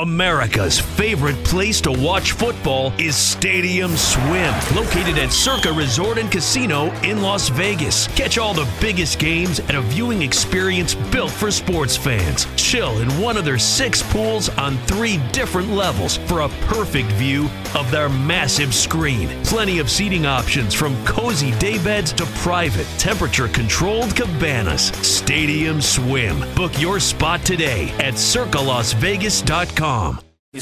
America's favorite place to watch football is Stadium Swim, located at Circa Resort and Casino in Las Vegas. Catch all the biggest games at a viewing experience built for sports fans. Chill in one of their 6 pools on 3 different levels for a perfect view of their massive screen. Plenty of seating options from cozy daybeds to private, temperature-controlled cabanas. Stadium Swim. Book your spot today at circalasvegas.com.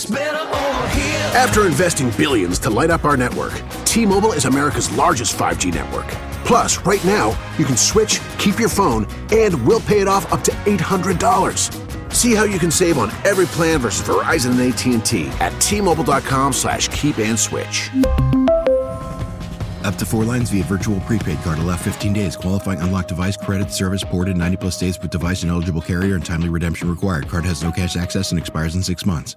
After investing billions to light up our network, T-Mobile is America's largest 5G network. Plus, right now, you can switch, keep your phone, and we'll pay it off up to $800. See how you can save on every plan versus Verizon and AT&T at T-Mobile.com/keep and switch. Up to 4 lines via virtual prepaid card. Allow 15 days. Qualifying unlocked device credit service ported 90+ states with device and eligible carrier and timely redemption required. Card has no cash access and expires in 6 months.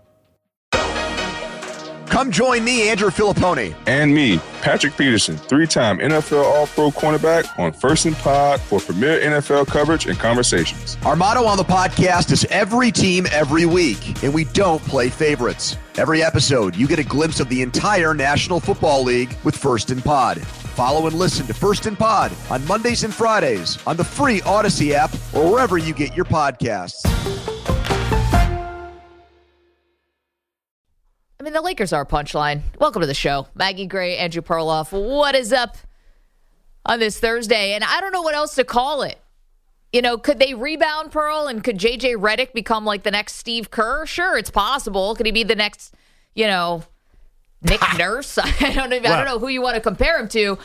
Come join me, Andrew Filipponi. And me, Patrick Peterson, 3-time NFL All-Pro cornerback on First and Pod for premier NFL coverage and conversations. Our motto on the podcast is every team, every week, and we don't play favorites. Every episode, you get a glimpse of the entire National Football League with First and Pod. Follow and listen to First and Pod on Mondays and Fridays on the free Odyssey app or wherever you get your podcasts. I mean, the Lakers are a punchline. Welcome to the show. Maggie Gray, Andrew Perloff. What is up on this Thursday? And I don't know what else to call it. You know, could they rebound, Pearl? And could J.J. Redick become like the next Steve Kerr? Sure, it's possible. Could he be the next, you know, Nick Nurse? I don't know who you want to compare him to.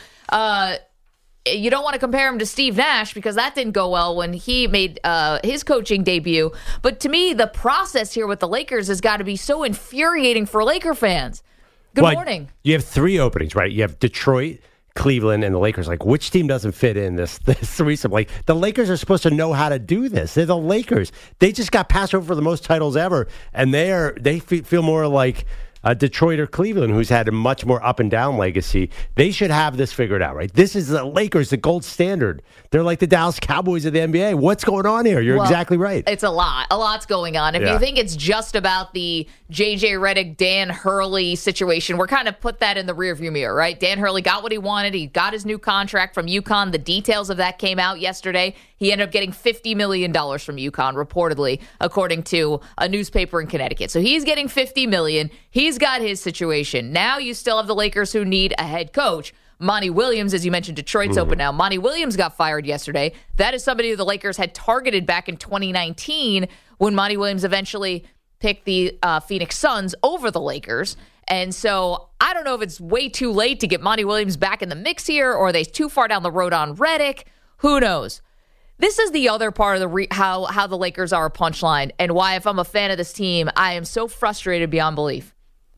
You don't want to compare him to Steve Nash because that didn't go well when he made his coaching debut. But to me, the process here with the Lakers has got to be so infuriating for Laker fans. Good morning. You have 3 openings, right? You have Detroit, Cleveland, and the Lakers. Like, which team doesn't fit in this threesome? Like, the Lakers are supposed to know how to do this. They're the Lakers. They just got passed over for the most titles ever, and they feel more like Detroit or Cleveland, who's had a much more up and down legacy. They should have this figured out, right? This is the Lakers, the gold standard. They're like the Dallas Cowboys of the NBA. What's going on here? You're exactly right. It's a lot. A lot's going on. If you think it's just about the J.J. Redick, Dan Hurley situation, we're kind of put that in the rearview mirror, right? Dan Hurley got what he wanted. He got his new contract from UConn. The details of that came out yesterday. He ended up getting $50 million from UConn, reportedly, according to a newspaper in Connecticut. So he's getting $50 million. He's got his situation. Now you still have the Lakers who need a head coach. Monty Williams, as you mentioned, Detroit's open now. Monty Williams got fired yesterday. That is somebody who the Lakers had targeted back in 2019 when Monty Williams eventually picked the Phoenix Suns over the Lakers. And so I don't know if it's way too late to get Monty Williams back in the mix here, or are they too far down the road on Redick? Who knows? This is the other part of the how the Lakers are a punchline and why, if I'm a fan of this team, I am so frustrated beyond belief.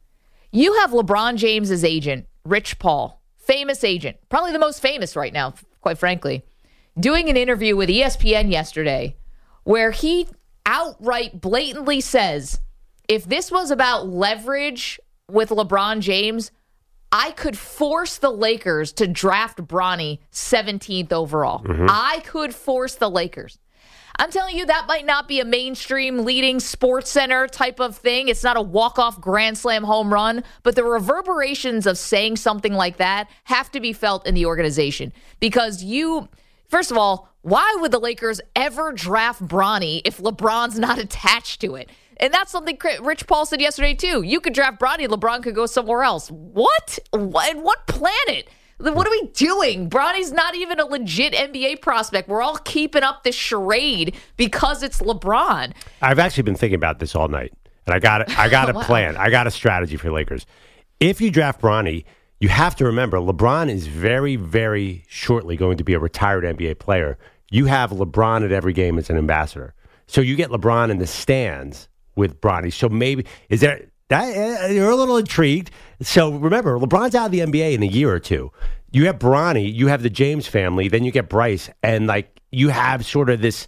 You have LeBron James's agent, Rich Paul, famous agent, probably the most famous right now, quite frankly, doing an interview with ESPN yesterday where he outright blatantly says, if this was about leverage with LeBron James, I could force the Lakers to draft Bronny 17th overall. I could force the Lakers. I'm telling you, that might not be a mainstream leading Sports Center type of thing. It's not a walk-off grand slam home run, but the reverberations of saying something like that have to be felt in the organization. Because first of all, why would the Lakers ever draft Bronny if LeBron's not attached to it? And that's something Rich Paul said yesterday, too. You could draft Bronny, LeBron could go somewhere else. What? What planet? What are we doing? Bronny's not even a legit NBA prospect. We're all keeping up this charade because it's LeBron. I've actually been thinking about this all night, and I got a plan. I got a strategy for Lakers. If you draft Bronny, you have to remember LeBron is very, very shortly going to be a retired NBA player. You have LeBron at every game as an ambassador. So you get LeBron in the stands with Bronny. So maybe, is there... You're a little intrigued. So remember, LeBron's out of the NBA in a year or two. You have Bronny, you have the James family, then you get Bryce, and like you have sort of this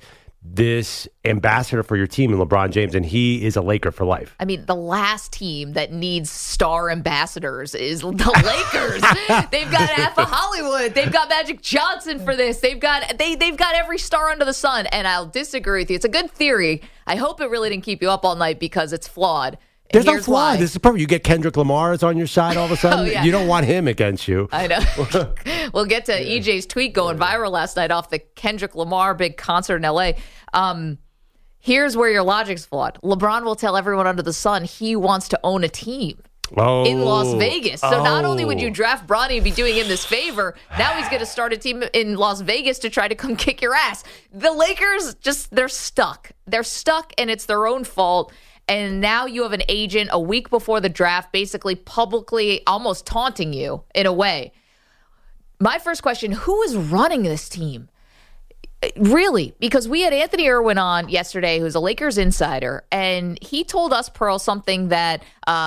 ambassador for your team in LeBron James, and he is a Laker for life. I mean, the last team that needs star ambassadors is the Lakers. They've got Alpha Hollywood. They've got Magic Johnson for this. They've got every star under the sun, and I'll disagree with you. It's a good theory. I hope it really didn't keep you up all night because it's flawed. There's no here's flaw. why. This is perfect. You get Kendrick Lamar on your side all of a sudden. Yeah. You don't want him against you. I know. We'll get to EJ's tweet going viral last night off the Kendrick Lamar big concert in L.A. Here's where your logic's flawed. LeBron will tell everyone under the sun he wants to own a team in Las Vegas. So not only would you draft Bronny and be doing him this favor, now he's going to start a team in Las Vegas to try to come kick your ass. The Lakers, they're stuck. They're stuck, and it's their own fault. And now you have an agent a week before the draft basically publicly almost taunting you in a way. My first question, who is running this team? Really? Because we had Anthony Irwin on yesterday, who's a Lakers insider, and he told us, Pearl, something that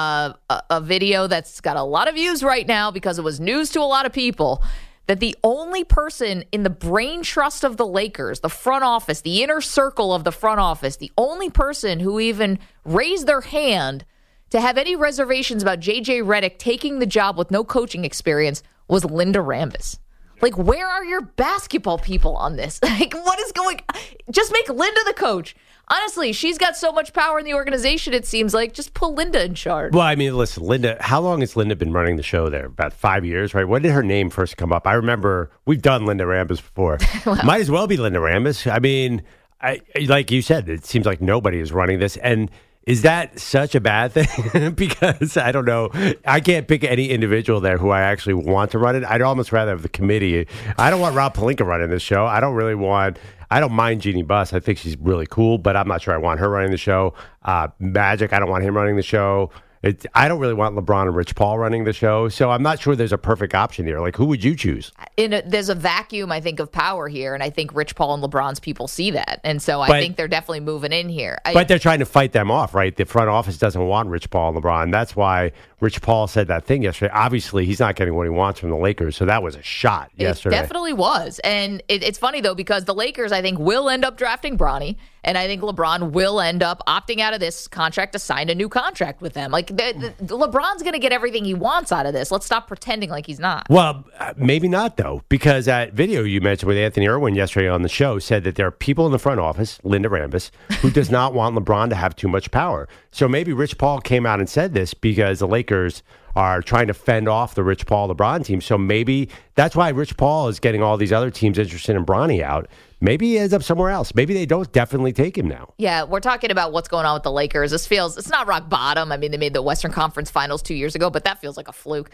a video that's got a lot of views right now because it was news to a lot of people, that the only person in the brain trust of the Lakers, the front office, the inner circle of the front office, the only person who even raised their hand to have any reservations about J.J. Redick taking the job with no coaching experience was Linda Rambis. Like, where are your basketball people on this? Like, what is going on? Just make Linda the coach. Honestly, she's got so much power in the organization, it seems like. Just put Linda in charge. Well, I mean, listen, Linda, how long has Linda been running the show there? About 5 years, right? When did her name first come up? I remember we've done Linda Rambis before. Well, might as well be Linda Rambis. I mean, like you said, it seems like nobody is running this. And is that such a bad thing? Because I don't know. I can't pick any individual there who I actually want to run it. I'd almost rather have the committee. I don't want Rob Pelinka running this show. I don't mind Jeannie Buss. I think she's really cool, but I'm not sure I want her running the show. Magic, I don't want him running the show. I don't really want LeBron and Rich Paul running the show, so I'm not sure there's a perfect option here. Like, who would you choose? There's a vacuum, I think, of power here, and I think Rich Paul and LeBron's people see that, and so I think they're definitely moving in here. But they're trying to fight them off, right? The front office doesn't want Rich Paul and LeBron. That's why Rich Paul said that thing yesterday. Obviously, he's not getting what he wants from the Lakers, so that was a shot yesterday. It definitely was, and it's funny, though, because the Lakers, I think, will end up drafting Bronny, and I think LeBron will end up opting out of this contract to sign a new contract with them. Like, LeBron's going to get everything he wants out of this. Let's stop pretending like he's not. Well, maybe not, though, because that video you mentioned with Anthony Irwin yesterday on the show said that there are people in the front office, Linda Rambis, who does not want LeBron to have too much power. So maybe Rich Paul came out and said this because the Lakers are trying to fend off the Rich Paul LeBron team. So maybe that's why Rich Paul is getting all these other teams interested in Bronny out. Maybe he ends up somewhere else. Maybe they don't definitely take him now. Yeah, we're talking about what's going on with the Lakers. It's not rock bottom. I mean, they made the Western Conference Finals 2 years ago, but that feels like a fluke.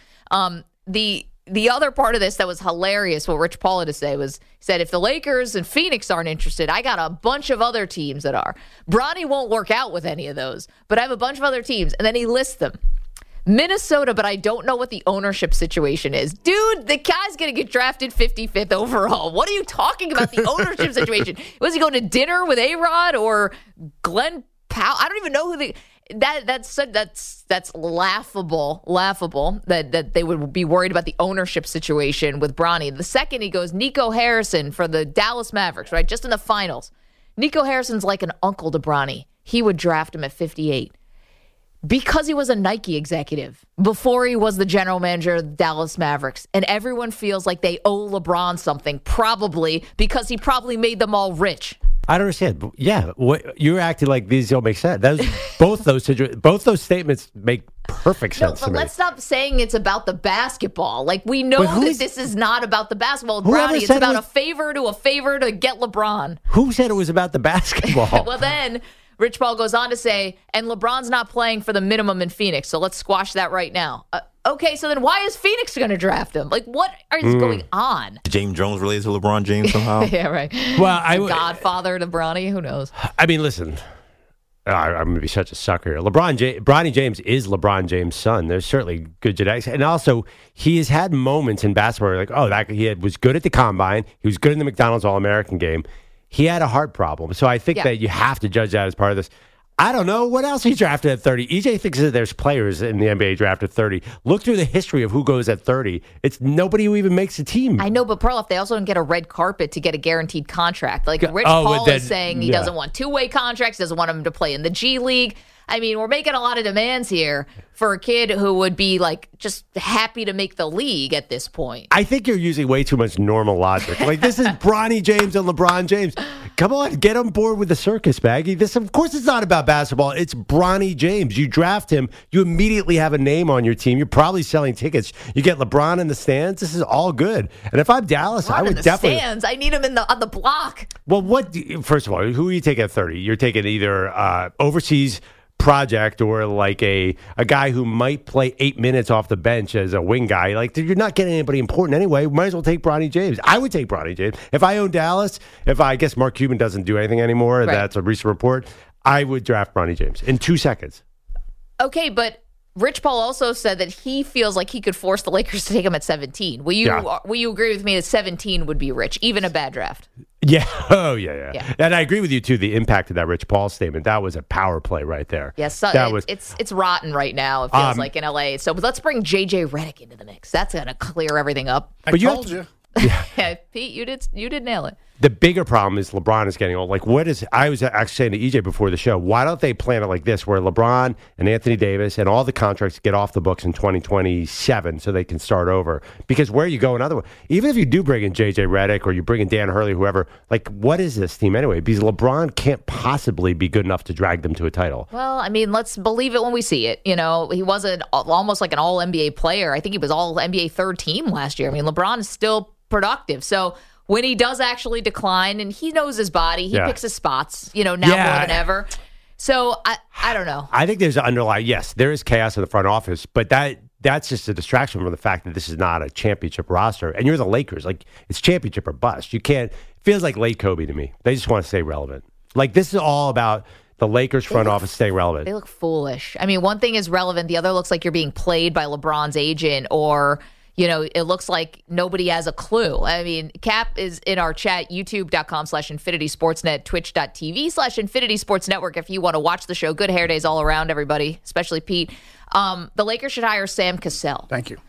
The other part of this that was hilarious, what Rich Paul had to say was, he said, if the Lakers and Phoenix aren't interested, I got a bunch of other teams that are. Bronny won't work out with any of those, but I have a bunch of other teams. And then he lists them. Minnesota, but I don't know what the ownership situation is. Dude, the guy's going to get drafted 55th overall. What are you talking about, the ownership situation? Was he going to dinner with A-Rod or Glenn Powell? I don't even know who that's laughable that they would be worried about the ownership situation with Bronny. The second he goes, Nico Harrison for the Dallas Mavericks, right? Just in the finals. Nico Harrison's like an uncle to Bronny. He would draft him at 58. Because he was a Nike executive before he was the general manager of the Dallas Mavericks. And everyone feels like they owe LeBron something, probably because he probably made them all rich. I don't understand. Yeah, you're acting like these don't make sense. Both those statements make perfect sense to me. Let's stop saying it's about the basketball. Like, we know that this is not about the basketball. Bronny, it's about a favor to get LeBron. Who said it was about the basketball? Well, then Rich Paul goes on to say, and LeBron's not playing for the minimum in Phoenix, so let's squash that right now. Okay, so then why is Phoenix going to draft him? Like, what is going on? James Jones related to LeBron James somehow? Yeah, right. Well, Godfather to Bronny, who knows? I mean, listen, I'm going to be such a sucker here. Bronny James is LeBron James' son. There's certainly good genetics. And also, he has had moments in basketball where was good at the Combine. He was good in the McDonald's All-American game. He had a heart problem. So I think that you have to judge that as part of this. I don't know. What else he drafted at 30? EJ thinks that there's players in the NBA drafted 30. Look through the history of who goes at 30. It's nobody who even makes a team. I know, but Pearl, if they also don't get a red carpet to get a guaranteed contract. Like Rich Paul is saying he doesn't want two-way contracts, doesn't want him to play in the G League. I mean, we're making a lot of demands here for a kid who would be like just happy to make the league at this point. I think you're using way too much normal logic. Like, this is Bronny James and LeBron James. Come on, get on board with the circus, Maggie. This, of course, it's not about basketball. It's Bronny James. You draft him, you immediately have a name on your team. You're probably selling tickets. You get LeBron in the stands. This is all good. And if I'm Dallas, I would definitely. Stands. I need him on the block. Well, first of all, who are you taking at 30? You're taking either overseas project or like a guy who might play 8 minutes off the bench as a wing guy. Like, you're not getting anybody important anyway. Might as well take Bronny James. I would take Bronny James. If I own Dallas, I guess Mark Cuban doesn't do anything anymore, right. That's a recent report, I would draft Bronny James in 2 seconds. Okay, but Rich Paul also said that he feels like he could force the Lakers to take him at 17. Will you agree with me that 17 would be rich, even a bad draft? Yeah. Oh, yeah. And I agree with you, too, the impact of that Rich Paul statement. That was a power play right there. Yes, it's rotten right now, it feels like, in L.A. So let's bring J.J. Redick into the mix. That's going to clear everything up. I told you. Yeah, Pete, you did nail it. The bigger problem is LeBron is getting old. Like, I was actually saying to EJ before the show, why don't they plan it like this, where LeBron and Anthony Davis and all the contracts get off the books in 2027 so they can start over? Because where you go another way, even if you do bring in J.J. Redick or you bring in Dan Hurley, whoever, like, what is this team anyway? Because LeBron can't possibly be good enough to drag them to a title. Well, I mean, let's believe it when we see it. You know, he was almost like an all-NBA player. I think he was all-NBA third team last year. I mean, LeBron is still productive. So when he does actually decline, and he knows his body, he picks his spots, now more than ever. So I don't know. I think there's an underlying, yes, there is chaos in the front office, but that's just a distraction from the fact that this is not a championship roster. And you're the Lakers. Like, it's championship or bust. You can't, it feels like late Kobe to me. They just want to stay relevant. Like, this is all about the Lakers front office staying relevant. They look foolish. I mean, one thing is relevant. The other looks like you're being played by LeBron's agent, or it looks like nobody has a clue. I mean, Cap is in our chat, youtube.com/InfinitySportsNet, twitch.tv/InfinitySportsNetwork if you want to watch the show. Good hair days all around, everybody, especially Pete. The Lakers should hire Sam Cassell. Thank you.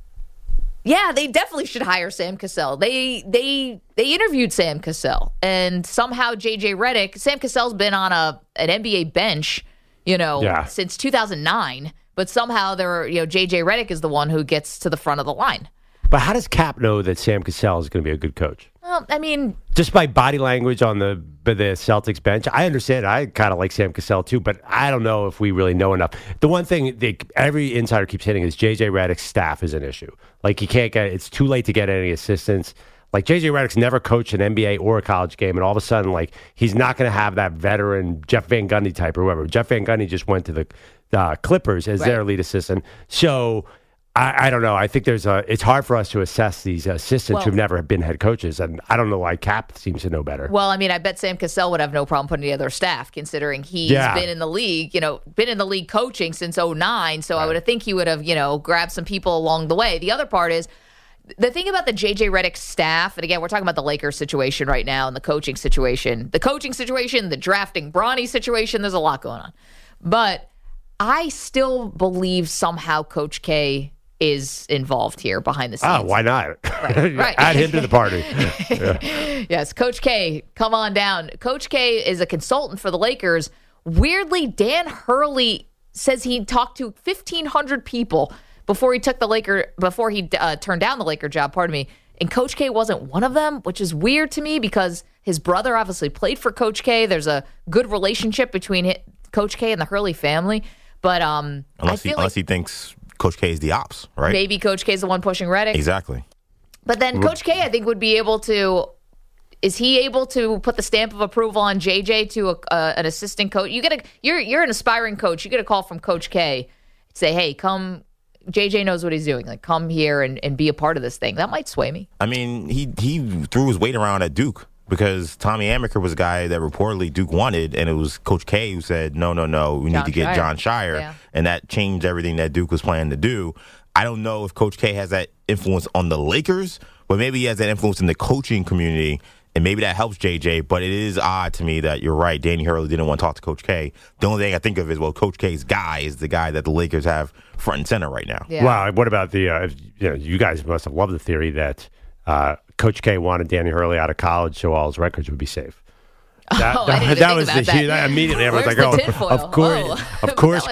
Yeah, they definitely should hire Sam Cassell. They interviewed Sam Cassell, and somehow J.J. Redick, Sam Cassell's been on an NBA bench, since 2009. But somehow J.J. Redick is the one who gets to the front of the line. But how does Cap know that Sam Cassell is going to be a good coach? Well, I mean, just by body language on the Celtics bench. I understand. I kind of like Sam Cassell too, but I don't know if we really know enough. The one thing every insider keeps hitting is J.J. Redick's staff is an issue. Like, it's too late to get any assistants. Like, J.J. Redick's never coached an NBA or a college game, and all of a sudden, like, he's not going to have that veteran Jeff Van Gundy type or whoever. Jeff Van Gundy just went to the Clippers as their lead assistant. So I don't know. I think it's hard for us to assess these assistants who've never been head coaches, and I don't know why Cap seems to know better. Well, I mean, I bet Sam Cassell would have no problem putting together a staff, considering he's been in the league, coaching since 2009. So I would think he would have, grabbed some people along the way. The other part is, the thing about the J.J. Redick staff, and again, we're talking about the Lakers situation right now and the coaching situation. The coaching situation, the drafting Bronny situation, there's a lot going on. But I still believe somehow Coach K is involved here behind the scenes. Oh, why not? Right. Add him to the party. Yes, Coach K, come on down. Coach K is a consultant for the Lakers. Weirdly, Dan Hurley says he talked to 1,500 people before he turned down the Laker job, and Coach K wasn't one of them, which is weird to me because his brother obviously played for Coach K. There's a good relationship between Coach K and the Hurley family, but unless he thinks Coach K is the ops, right? Maybe Coach K is the one pushing Redick. Exactly. But then Coach K, I think, would be able to. Is he able to put the stamp of approval on JJ to an assistant coach? You're an aspiring coach. You get a call from Coach K, say, "Hey, come." JJ knows what he's doing. Like, come here and be a part of this thing. That might sway me. I mean, he threw his weight around at Duke because Tommy Amaker was a guy that reportedly Duke wanted, and it was Coach K who said, no, we need to get John Shire, and that changed everything that Duke was planning to do. I don't know if Coach K has that influence on the Lakers, but maybe he has that influence in the coaching community, and maybe that helps JJ, but it is odd to me that you're right. Danny Hurley didn't want to talk to Coach K. The only thing I think of is, Coach K's guy is the guy that the Lakers have front and center right now. Yeah. Wow. What about you guys must have loved the theory that Coach K wanted Danny Hurley out of college so all his records would be safe. That was the huge. Immediately, everyone's like, of course,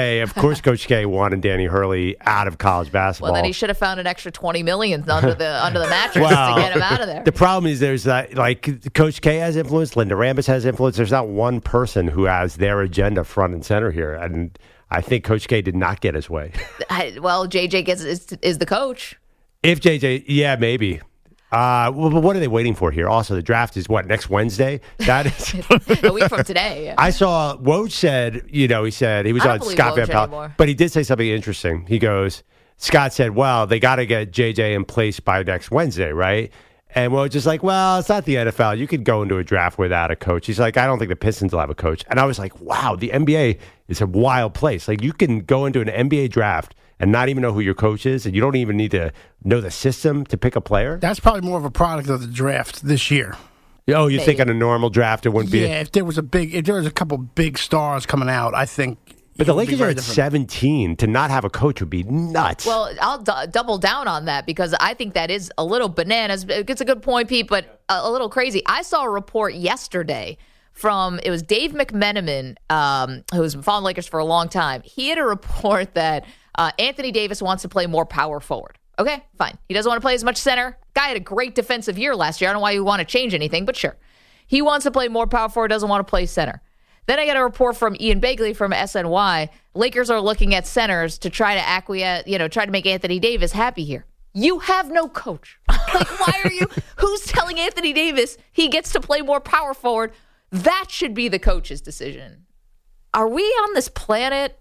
Coach K wanted Danny Hurley out of college basketball. Well, then he should have found an extra $20 million under the mattress to get him out of there. The problem is there's Coach K has influence, Linda Rambis has influence. There's not one person who has their agenda front and center here, and I think Coach K did not get his way. Well, JJ is the coach. If JJ, yeah, maybe. Well, what are they waiting for here? Also, the draft is next Wednesday? That is a week from today. Yeah. I saw Woj said, he said he was on Scott Van Pelt, but he did say something interesting. He goes, Scott said, well, they got to get JJ in place by next Wednesday, right? And Woj is like, well, it's not the NFL. You could go into a draft without a coach. He's like, I don't think the Pistons will have a coach. And I was like, wow, the NBA is a wild place. Like, you can go into an NBA draft and not even know who your coach is, and you don't even need to know the system to pick a player? That's probably more of a product of the draft this year. Oh, you think on a normal draft it wouldn't be? Yeah, if there was a couple big stars coming out, I think. But the Lakers are at 17. To not have a coach would be nuts. Well, I'll double down on that because I think that is a little bananas. It's a good point, Pete, but a little crazy. I saw a report yesterday it was Dave McMenamin, who's been following Lakers for a long time. He had a report that Anthony Davis wants to play more power forward. Okay, fine. He doesn't want to play as much center. Guy had a great defensive year last year. I don't know why you want to change anything, but sure. He wants to play more power forward, doesn't want to play center. Then I got a report from Ian Begley from SNY. Lakers are looking at centers to try to try to make Anthony Davis happy here. You have no coach. Why are you? Who's telling Anthony Davis he gets to play more power forward? That should be the coach's decision. Are we on this planet?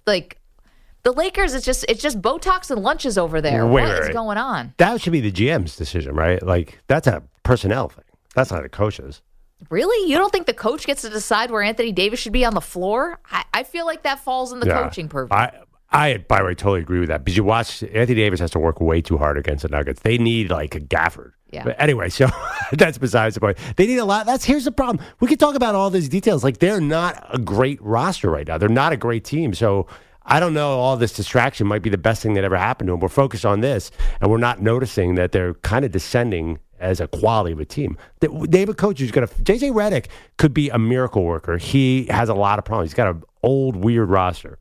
The Lakers, it's just Botox and lunches over there. What is going on? That should be the GM's decision, right? That's a personnel thing. That's not a coach's. Really? You don't think the coach gets to decide where Anthony Davis should be on the floor? I feel like that falls in the coaching purview. I, by the way, totally agree with that. Because you watch, Anthony Davis has to work way too hard against the Nuggets. They need a Gafford. Yeah. But anyway, so that's besides the point. They need a lot. Here's the problem. We could talk about all these details. They're not a great roster right now. They're not a great team. So I don't know. All this distraction might be the best thing that ever happened to them. We're focused on this, and we're not noticing that they're kind of descending as a quality of a team. They have a coach who's going to... JJ Redick could be a miracle worker. He has a lot of problems. He's got an old, weird roster.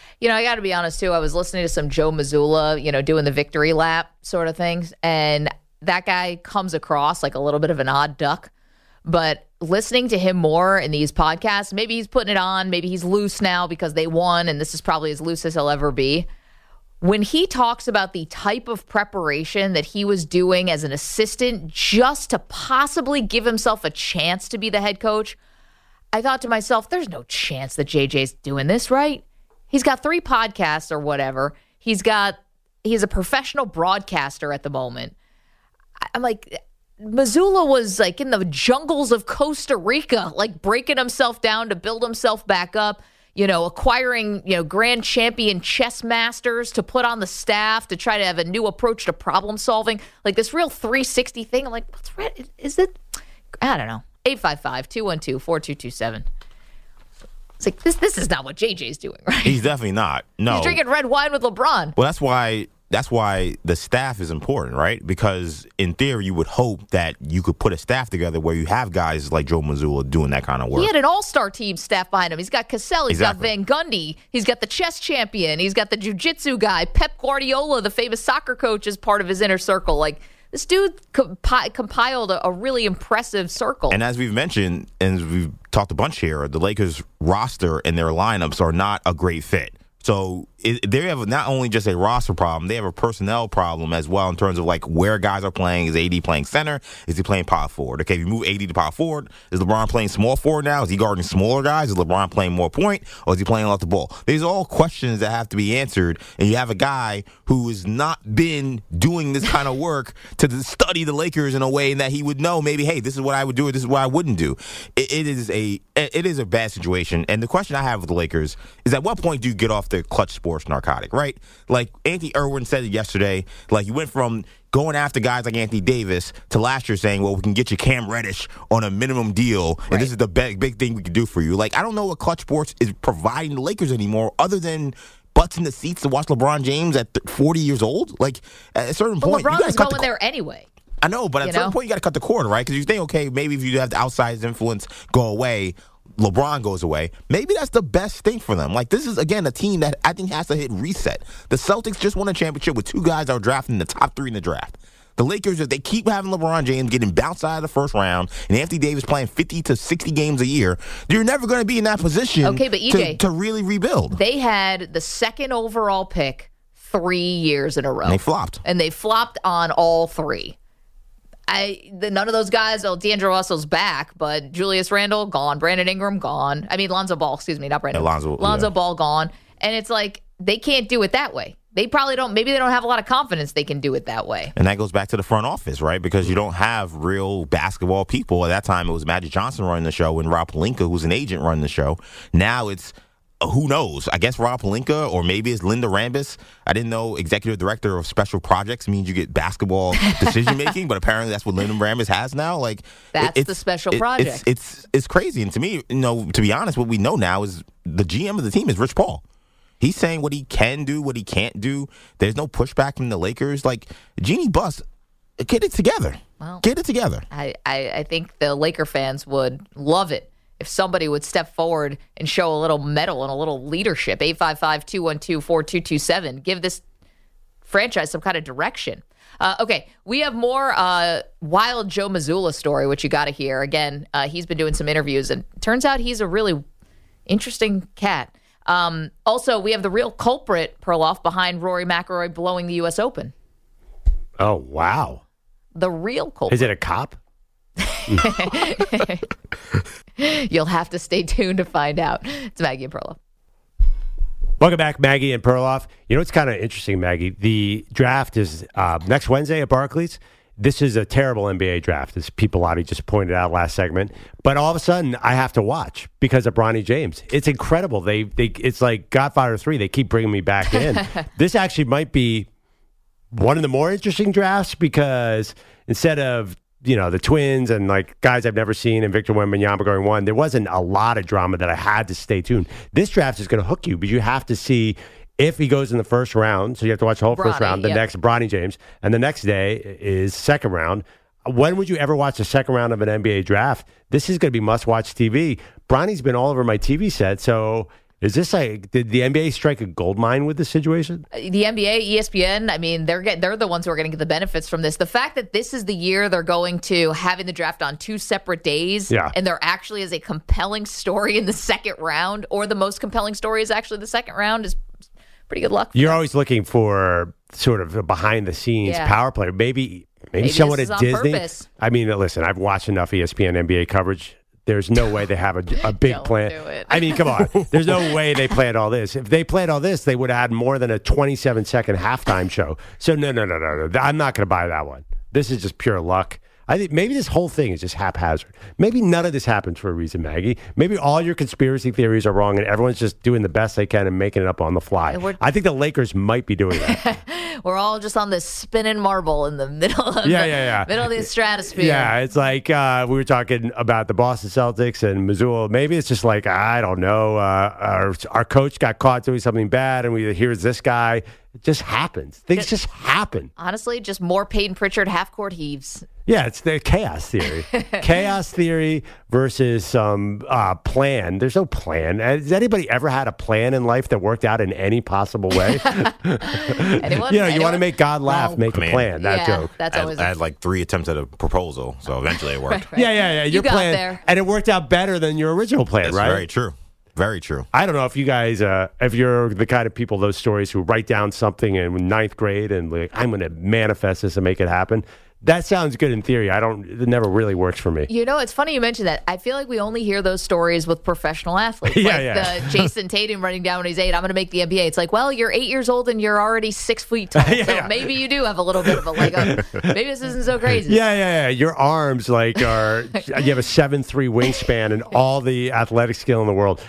I got to be honest, too. I was listening to some Joe Mazzulla, doing the victory lap sort of things, and that guy comes across like a little bit of an odd duck. But listening to him more in these podcasts, maybe he's putting it on, maybe he's loose now because they won, and this is probably as loose as he'll ever be. When he talks about the type of preparation that he was doing as an assistant just to possibly give himself a chance to be the head coach, I thought to myself, there's no chance that JJ's doing this, right? He's got 3 podcasts or whatever. He's a professional broadcaster at the moment. I'm like, Mazzulla was in the jungles of Costa Rica, breaking himself down to build himself back up. Acquiring, grand champion chess masters to put on the staff to try to have a new approach to problem solving. This real 360 thing. I'm like, what's red? Is it? I don't know. 855-212-4227. It's this is not what JJ's doing, right? He's definitely not. No. He's drinking red wine with LeBron. Well, that's why the staff is important, right? Because in theory, you would hope that you could put a staff together where you have guys like Joe Mazzulla doing that kind of work. He had an all-star team staff behind him. He's got Cassell. He's got Van Gundy. He's got the chess champion. He's got the jiu-jitsu guy. Pep Guardiola, the famous soccer coach, is part of his inner circle. This dude compiled a really impressive circle. And as we've mentioned, and we've talked a bunch here, the Lakers roster and their lineups are not a great fit. So they have not only just a roster problem, they have a personnel problem as well in terms of where guys are playing. Is AD playing center? Is he playing power forward? Okay, if you move AD to power forward, is LeBron playing small forward now? Is he guarding smaller guys? Is LeBron playing more point? Or is he playing off the ball? These are all questions that have to be answered, and you have a guy who has not been doing this kind of work to study the Lakers in a way that he would know maybe, hey, this is what I would do or this is what I wouldn't do. It is a bad situation, and the question I have with the Lakers is at what point do you get off the clutch sports narcotic, right? Anthony Irwin said it yesterday, you went from going after guys like Anthony Davis to last year saying, well, we can get you Cam Reddish on a minimum deal, and this is the big thing we can do for you. I don't know what clutch sports is providing the Lakers anymore other than butts in the seats to watch LeBron James at 40 years old. At a certain point, LeBron is going there anyway. I know, but at some point you got to cut the cord, right? Because you think, okay, maybe if you have the outsized influence go away, LeBron goes away, maybe that's the best thing for them. Like, this is, again, a team that I think has to hit reset. The Celtics just won a championship with 2 guys that were drafted in the top 3 in the draft. The Lakers, if they keep having LeBron James getting bounced out of the first round and Anthony Davis playing 50 to 60 games a year, you're never going to be in that position but EJ, to really rebuild. They had the 2nd overall pick 3 years in a row. And they flopped. And they flopped on all 3. None of those guys, D'Angelo Russell's back, but Julius Randle, gone. Brandon Ingram, gone. I mean, Lonzo Ball, excuse me, not Brandon. Lonzo Ball, gone. And it's like, they can't do it that way. They probably don't. Maybe they don't have a lot of confidence they can do it that way. And that goes back to the front office, right? Because you don't have real basketball people. At that time, it was Magic Johnson running the show and Rob Pelinka, who's an agent, running the show. Now it's, who knows? I guess Rob Pelinka, or maybe it's Linda Rambis. I didn't know executive director of special projects means you get basketball decision-making, but apparently that's what Linda Rambis has now. Like, that's the special project. It's crazy. And to me, to be honest, what we know now is the GM of the team is Rich Paul. He's saying what he can do, what he can't do. There's no pushback from the Lakers. Like, Jeannie Buss, get it together. Well, get it together. I think the Laker fans would love it if somebody would step forward and show a little mettle and a little leadership. 855-212-4227. Give this franchise some kind of direction. Okay, we have more wild Joe Mazzulla story, which you got to hear. Again, he's been doing some interviews, and turns out he's a really interesting cat. Also, we have the real culprit, Perloff, behind Rory McIlroy blowing the U.S. Open. Oh, wow. The real culprit. Is it a cop? You'll have to stay tuned to find out. It's Maggie and Perloff. Welcome back, Maggie and Perloff. You know what's kind of interesting, Maggie? The draft is next Wednesday at Barclays. This is a terrible NBA draft, as Pipilotti just pointed out last segment. But all of a sudden, I have to watch because of Bronny James. It's incredible. It's like Godfather 3. They keep bringing me back in. This actually might be one of the more interesting drafts because instead of the Twins and like guys I've never seen and Victor Wembanyama going 1, there wasn't a lot of drama that I had to stay tuned. This draft is going to hook you, but you have to see if he goes in the first round, so you have to watch the whole first round, next Bronny James, and the next day is second round. When would you ever watch the second round of an NBA draft? This is going to be must-watch TV. Bronny's been all over my TV set, so is this like, did the NBA strike a gold mine with this situation? The NBA, ESPN, I mean, they're the ones who are going to get the benefits from this. The fact that this is the year they're going to having the draft on 2 separate days, and there actually is a compelling story in the second round, or the most compelling story is actually the second round, is pretty good luck. You're always looking for sort of a behind-the-scenes power player. Maybe someone at Disney. Purpose. I mean, listen, I've watched enough ESPN NBA coverage. There's no way they have a big plan. Do it. I mean, come on. There's no way they planned all this. If they planned all this, they would have had more than a 27-second halftime show. So no. I'm not going to buy that one. This is just pure luck. I think maybe this whole thing is just haphazard. Maybe none of this happens for a reason, Maggie. Maybe all your conspiracy theories are wrong and everyone's just doing the best they can and making it up on the fly. I think the Lakers might be doing that. We're all just on this spinning marble in the middle of middle of the stratosphere. Yeah, it's like we were talking about the Boston Celtics and Mazzulla. Maybe it's just like, I don't know, our coach got caught doing something bad and here's this guy. It just happens. Things just happen. Honestly, just more Peyton Pritchard half-court heaves. Yeah, it's the chaos theory. Chaos theory versus some plan. There's no plan. Has anybody ever had a plan in life that worked out in any possible way? Anyone? You want to make God laugh, make a plan. That joke. That's always I had like 3 attempts at a proposal, so eventually it worked. Right. Yeah. Your got plan, there. and it worked out better than your original plan, That's right? Very true. Very true. I don't know if you guys, if you're the kind of people, those stories who write down something in 9th grade and like, I'm going to manifest this and make it happen. That sounds good in theory. It never really works for me. You know, it's funny you mentioned that. I feel like we only hear those stories with professional athletes. The Jason Tatum running down when he's 8, I'm going to make the NBA. It's like, well, you're 8 years old and you're already 6 feet tall. Maybe you do have a little bit of a leg up. Maybe this isn't so crazy. Yeah. Your arms you have a 7'3" wingspan and all the athletic skill in the world.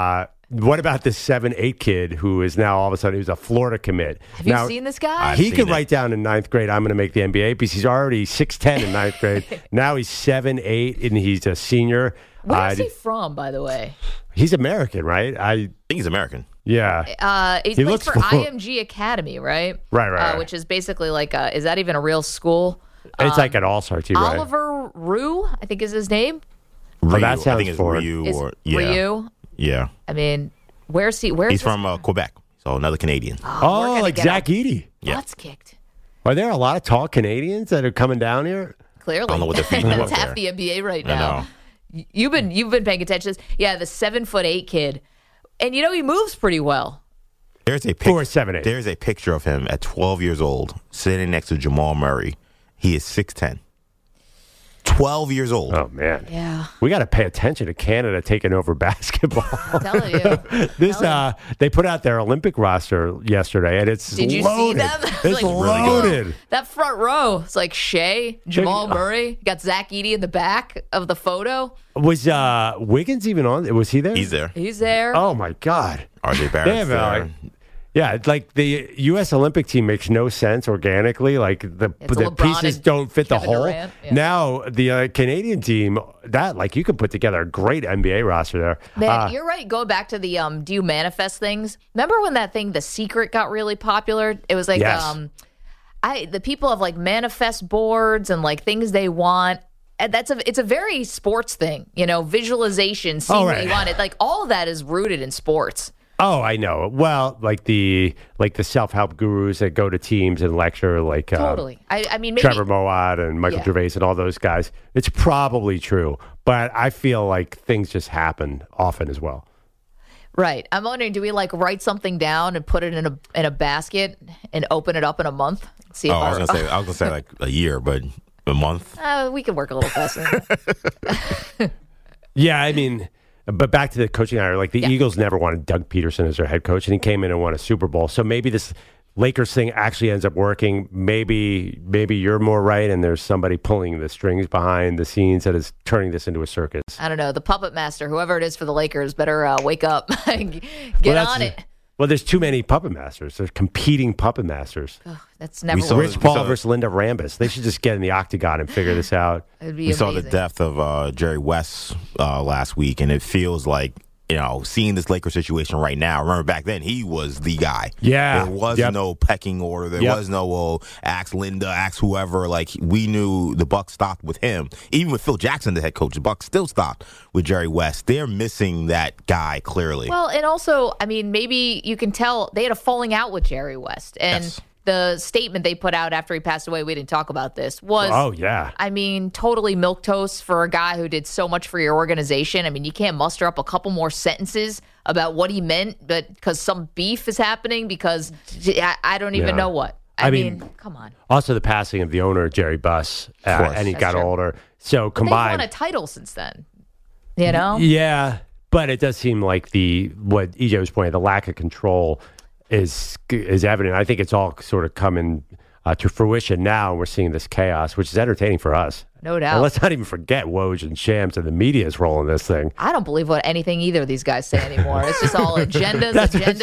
What about this 7'8" kid who is now all of a sudden he's a Florida commit? Have you seen this guy? He could write down in 9th grade, I'm going to make the NBA because he's already 6'10" in 9th grade. Now he's 7'8" and he's a senior. Where is he from, by the way? He's American, right? I think he's American. Yeah. He plays for IMG Academy, right? Right. Which is basically like, is that even a real school? It's like an all-star team, right? Oliver Rue, I think is his name. Ryu, that sounds I think it's Ryu. Ryu? Yeah. I mean, where's he? He's from Quebec, so another Canadian. Oh, like Zach Edey. Yeah. Butts kicked. Are there a lot of tall Canadians that are coming down here? Clearly. I don't know what they're feeding That's up half there. the NBA right I now. know. You've been paying attention to this. Yeah, the 7'8" kid. And he moves pretty well. There's a 4'7". There's a picture of him at 12 years old sitting next to Jamal Murray. He is 6'10". 12 years old. Oh, man. Yeah. We got to pay attention to Canada taking over basketball. I'm telling you. They put out their Olympic roster yesterday, and it's Did you loaded. see them? It's loaded. That front row. It's like Shea, Jamal Murray. You got Zach Edey in the back of the photo. Was Wiggins even on? Was he there? He's there. He's there. Oh, my God. RJ Barrett's there. Yeah, like the U.S. Olympic team makes no sense organically. Like the pieces don't fit Kevin the whole. Durant, yeah. Now the Canadian team, you could put together a great NBA roster there. Man, you're right. Going back to the do you manifest things? Remember when that thing, The Secret, got really popular? It was like yes. The people have like manifest boards and like things they want. And it's a very sports thing, visualization, seeing what you want. It like all of that is rooted in sports. Oh, I know. Well, like the self-help gurus that go to teams and lecture, like totally. I mean, maybe, Trevor Moawad and Michael Gervais and all those guys. It's probably true, but I feel like things just happen often as well. Right. I'm wondering, do we like write something down and put it in a basket and open it up in a month? See if I was gonna say like a year, but a month. We could work a little faster. Yeah, I mean. But back to the coaching hire, like the Eagles never wanted Doug Peterson as their head coach, and he came in and won a Super Bowl. So maybe this Lakers thing actually ends up working. Maybe you're more right, and there's somebody pulling the strings behind the scenes that is turning this into a circus. I don't know. The puppet master, whoever it is for the Lakers, better wake up, get on it. Well, there's too many puppet masters. There's competing puppet masters. Ugh, that's never Rich Paul versus Linda Rambis. They should just get in the octagon and figure this out. We saw the death of Jerry West last week, and it feels like, seeing this Lakers situation right now. Remember back then, he was the guy. Yeah. There was no pecking order. There was no, ask Linda, ask whoever. Like, we knew the Bucs stopped with him. Even with Phil Jackson, the head coach, the Bucs still stopped with Jerry West. They're missing that guy, clearly. Well, and also, I mean, maybe you can tell they had a falling out with Jerry West. And the statement they put out after he passed away, we didn't talk about this, was, I mean, totally milquetoast for a guy who did so much for your organization. I mean, you can't muster up a couple more sentences about what he meant, but because some beef is happening, because I don't even know what. I mean, come on. Also, the passing of the owner, Jerry Buss, and he got older. So combined. They've won a title since then, Yeah, but it does seem like what EJ was pointing, the lack of control is evident. I think it's all sort of coming to fruition now, and we're seeing this chaos, which is entertaining for us. No doubt. And let's not even forget Woj and Shams and the media is rolling this thing. I don't believe anything either of these guys say anymore. It's just all agendas.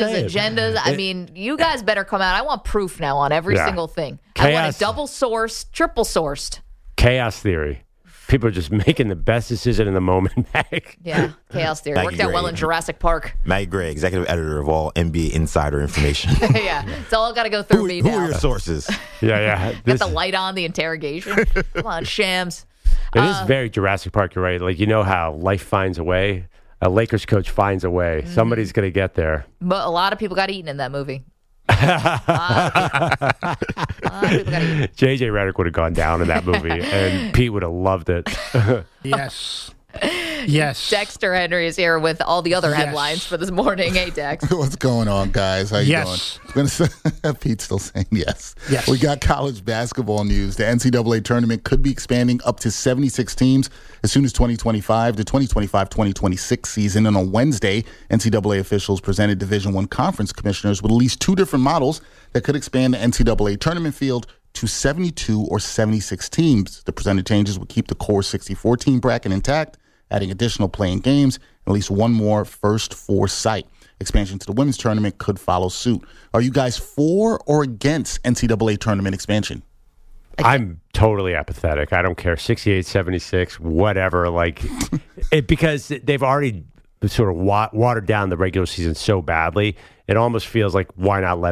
I mean, you guys better come out. I want proof now on every single thing. Chaos. I want it double sourced, triple sourced. Chaos theory. People are just making the best decision in the moment, Mag. Yeah, chaos theory. Worked out well in Jurassic Park. Maggie Gray, executive editor of all NBA insider information. Yeah, it's all got to go through me now. Who are your sources? Yeah. Got the light on, the interrogation. Come on, Shams. It is very Jurassic Park, you're right. Like, you know how life finds a way? A Lakers coach finds a way. Mm-hmm. Somebody's going to get there. But a lot of people got eaten in that movie. JJ Redick would have gone down in that movie, and Pete would have loved it. Yes. Dexter Henry is here with all the other headlines for this morning. Hey, Dex. What's going on, guys? How you doing? Pete's still saying yes. We got college basketball news. The NCAA tournament could be expanding up to 76 teams as soon as 2025, the 2025-2026 season. And on Wednesday, NCAA officials presented Division I conference commissioners with at least two different models that could expand the NCAA tournament field to 72 or 76 teams. The presented changes would keep the core 64-team bracket intact, adding additional playing games, and at least one more first four site. Expansion to the women's tournament could follow suit. Are you guys for or against NCAA tournament expansion? I'm totally apathetic. I don't care. 68, 76, whatever. Because they've already sort of watered down the regular season so badly, it almost feels like, why not let them in?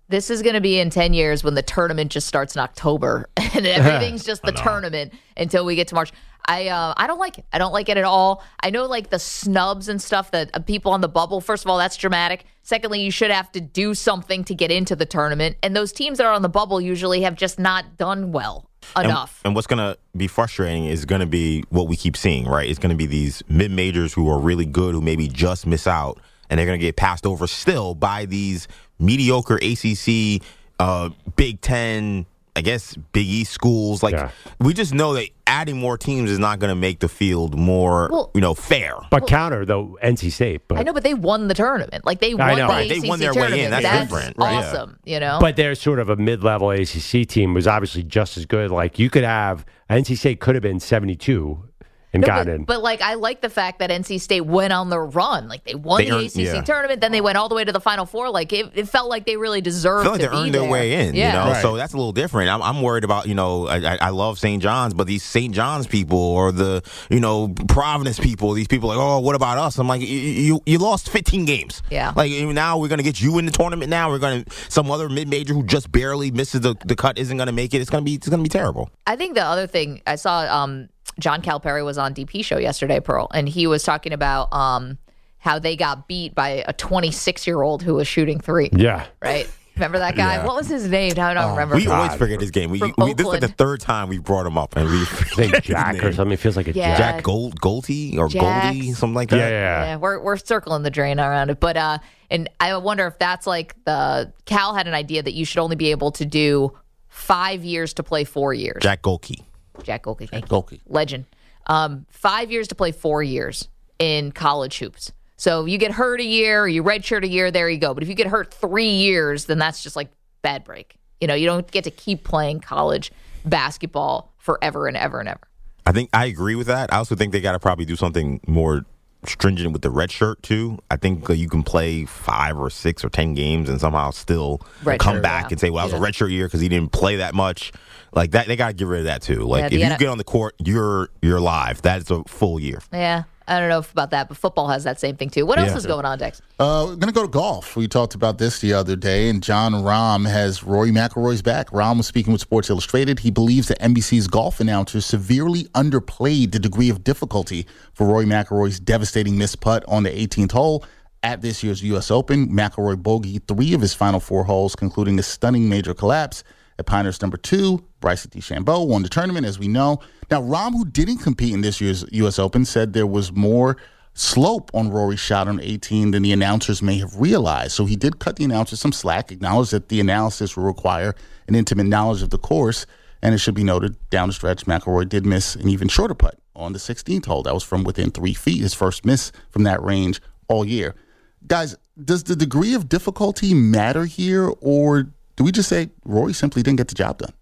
this is going to be in 10 years when the tournament just starts in October and everything's just the tournament until we get to March. I don't like it. I don't like it at all. I know like the snubs and stuff that people on the bubble, first of all, that's dramatic. Secondly, you should have to do something to get into the tournament. And those teams that are on the bubble usually have just not done well enough. And what's going to be frustrating is going to be what we keep seeing, right? It's going to be these mid-majors who are really good who maybe just miss out, and they're going to get passed over still by these mediocre ACC, Big Ten, I guess Big East schools. We just know that adding more teams is not going to make the field more, fair. But counter though, NC State. But I know, but they won the tournament. Like they won the ACC they won their tournament. way in. That's different. Awesome. But they're sort of a mid-level ACC team was obviously just as good. Like you could have NC State could have been 72. But like I like the fact that NC State went on the run. Like they won the ACC tournament, then they went all the way to the Final Four. Like it felt like they really deserved. They earned their way in. So that's a little different. I'm worried about I love St. John's, but these St. John's people or the Providence people, these people are like, oh, what about us? I'm like, you lost 15 games. Yeah. Like now we're gonna get you in the tournament. Now we're gonna some other mid major who just barely misses the cut isn't gonna make it. It's gonna be terrible. I think the other thing I saw. John Calipari was on DP show yesterday, Pearl, and he was talking about how they got beat by a 26-year-old who was shooting three. Yeah. Right? Remember that guy? Yeah. What was his name? I don't remember. We always forget his game. This is like the third time we brought him up. And we think Jack or something. It feels like a Jack Goldie or Goldie, something like that. Yeah. We're circling the drain around it. But and I wonder if that's like Cal had an idea that you should only be able to do 5 years to play 4 years. Jack Goldie. Thank you. Legend. 5 years to play 4 years in college hoops. So you get hurt a year, or you redshirt a year, there you go. But if you get hurt 3 years, then that's just like bad break. You don't get to keep playing college basketball forever and ever and ever. I think I agree with that. I also think they got to probably do something more stringent with the red shirt too. I think you can play 5 or 6 or 10 games and somehow still come back and say, well, that was a red shirt year because he didn't play that much. Like that, they got to get rid of that too. Like if you get on the court, you're live. That's a full year. Yeah. I don't know about that, but football has that same thing too. What else is going on, Dex? We're going to go to golf. We talked about this the other day, and John Rahm has Rory McIlroy's back. Rahm was speaking with Sports Illustrated. He believes that NBC's golf announcers severely underplayed the degree of difficulty for Rory McIlroy's devastating missed putt on the 18th hole at this year's U.S. Open. McIlroy bogeyed 3 of his final 4 holes, concluding a stunning major collapse. At Pinehurst number 2, Bryson DeChambeau won the tournament, as we know. Now, Rahm, who didn't compete in this year's U.S. Open, said there was more slope on Rory's shot on 18 than the announcers may have realized. So he did cut the announcers some slack, acknowledged that the analysis will require an intimate knowledge of the course. And it should be noted, down the stretch, McIlroy did miss an even shorter putt on the 16th hole. That was from within 3 feet, his first miss from that range all year. Guys, does the degree of difficulty matter here, or do we just say Rory simply didn't get the job done?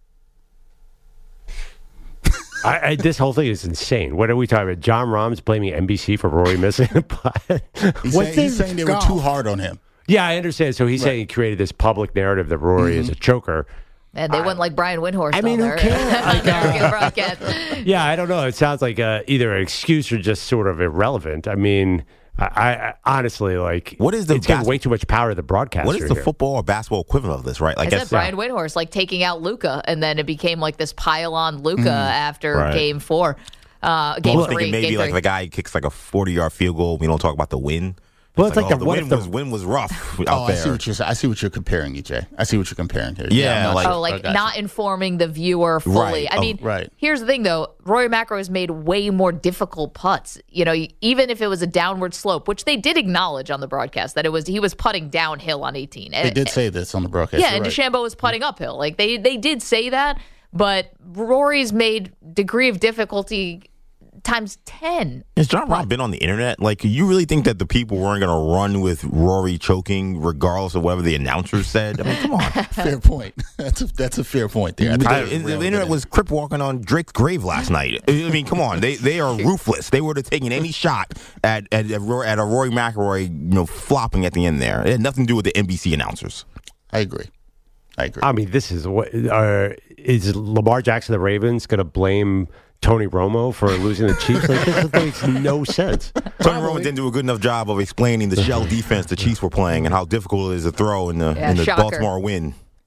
This whole thing is insane. What are we talking about? John Rahm's blaming NBC for Rory missing the putt. He's saying they were too hard on him. Yeah, I understand. So he's saying he created this public narrative that Rory is a choker. And they went like Brian Windhorst. I mean, who cares? Yeah, I don't know. It sounds like either an excuse or just sort of irrelevant. I mean, I honestly what is it's giving way too much power to the broadcaster. What is the football or basketball equivalent of this, right? Like I said, Brian Windhorst taking out Luka, and then it became like this pile on Luka after Game 4. Game 3. Maybe if a guy kicks like a 40-yard field goal, we don't talk about the win. Well, it's like the wind was rough out there. I see what you're comparing, EJ. I see what you're comparing here. Yeah, not informing the viewer fully. Right. I mean, here's the thing though. Rory McIlroy has made way more difficult putts. Even if it was a downward slope, which they did acknowledge on the broadcast that he was putting downhill on 18. They did say this on the broadcast. Yeah, and DeChambeau was putting uphill. They did say that, but Rory's made degree of difficulty times 10. Has John Rahm been on the internet? You really think that the people weren't going to run with Rory choking regardless of whatever the announcers said? I mean, come on. Fair point. That's a fair point there. The internet was crip walking on Drake's grave last night. I mean, come on. They are ruthless. They would have taken any shot at a Rory McIlroy, flopping at the end there. It had nothing to do with the NBC announcers. I agree. I mean, this is what is Lamar Jackson, the Ravens, going to blame Tony Romo for losing the Chiefs? This makes no sense. Tony Romo didn't do a good enough job of explaining the shell defense the Chiefs were playing and how difficult it is to throw in the Baltimore win.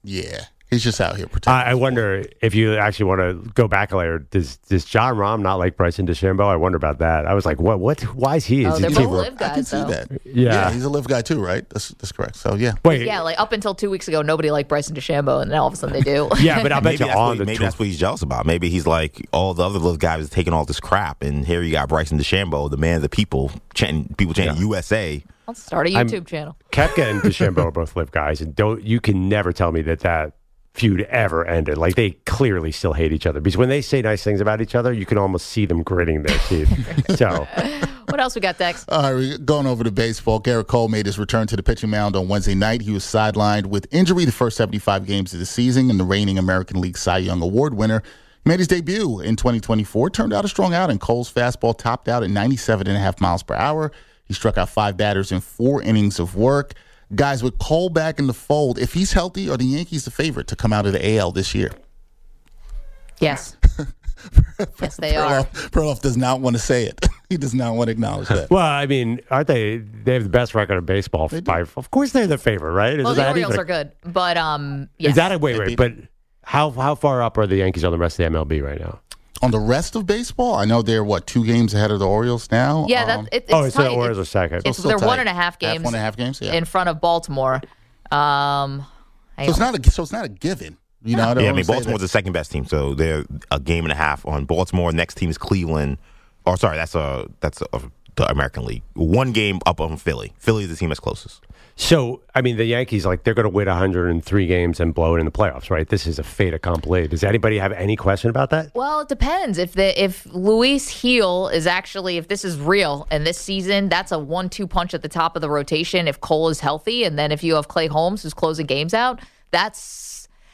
Yeah. He's just out here protecting. I wonder if you actually want to go back a layer. Does John Rahm not like Bryson DeChambeau? I wonder about that. I was like, what? Why is he? They're both live guys, I can see that. Yeah, he's a live guy too, right? That's correct. So yeah. Wait. Yeah, like up until 2 weeks ago, nobody liked Bryson DeChambeau, and now all of a sudden they do. Yeah, but I bet you maybe that's what he's jealous about. Maybe he's like, all the other live guys are taking all this crap, and here you got Bryson DeChambeau, the man of the people, chanting USA. I'll start a YouTube channel. Koepka and DeChambeau are both live guys, and you can never tell me that feud ever ended. Like, they clearly still hate each other, because when they say nice things about each other, you can almost see them gritting their teeth. So, what else we got, Dex? All right, we're going over to baseball. Garrett Cole made his return to the pitching mound on Wednesday night. He was sidelined with injury the first 75 games of the season, and the reigning American League Cy Young Award winner made his debut in 2024. Turned out a strong outing. Cole's fastball topped out at 97.5 miles per hour. He struck out 5 batters in 4 innings of work. Guys, with Cole back in the fold, if he's healthy, are the Yankees the favorite to come out of the AL this year? Yes. Yes, they are. Perloff does not want to say it. He does not want to acknowledge that. Well, I mean, aren't they? They have the best record of baseball. Of course, they're the favorite, right? Well, the Orioles are good, but yes. Is that a wait? But how far up are the Yankees on the rest of the MLB right now? On the rest of baseball, I know they're 2 games ahead of the Orioles now. Yeah, it's so tight. The Orioles are second. They're 1.5 games. 1.5 games, yeah. In front of Baltimore. So it's not a given. You know, I mean, Baltimore's the second best team, so they're a game and a half on Baltimore. Next team is Cleveland. Oh, sorry, that's the American League. 1 game up on Philly. Philly is the team that's closest. So, I mean, the Yankees, they're going to win 103 games and blow it in the playoffs, right? This is a fait accompli. Does anybody have any question about that? Well, it depends. If Luis Gil is actually, if this is real, and this season, that's a 1-2 punch at the top of the rotation if Cole is healthy, and then if you have Clay Holmes who's closing games out, that's...